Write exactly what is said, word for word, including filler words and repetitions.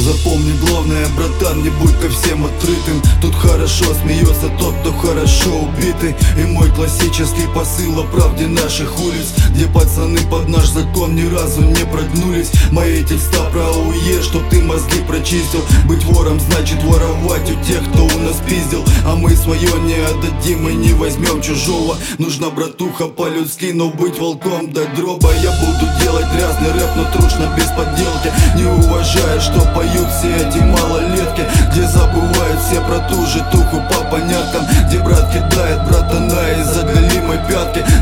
Запомни главное, братан, не будь ко всем открытым. Тут хорошо смеется тот, кто хорошо убитый. И мой классический посыл о правде наших улиц, где пацаны под наш закон ни разу не прогнулись. Мои текста про АУЕ, чтоб ты мозги прочистил. Быть вором значит воровать у тех, кто у нас пиздил. А мы свое не отдадим и не возьмем чужого. Нужна, братуха, по-людски, но быть волком до дроба. Я буду делать грязный рэп, но трушно, без подделки, не уважая, что поют все эти малолетки, где забывают все про ту же туху по поняткам, где брат кидает братана из-за голимой пятки.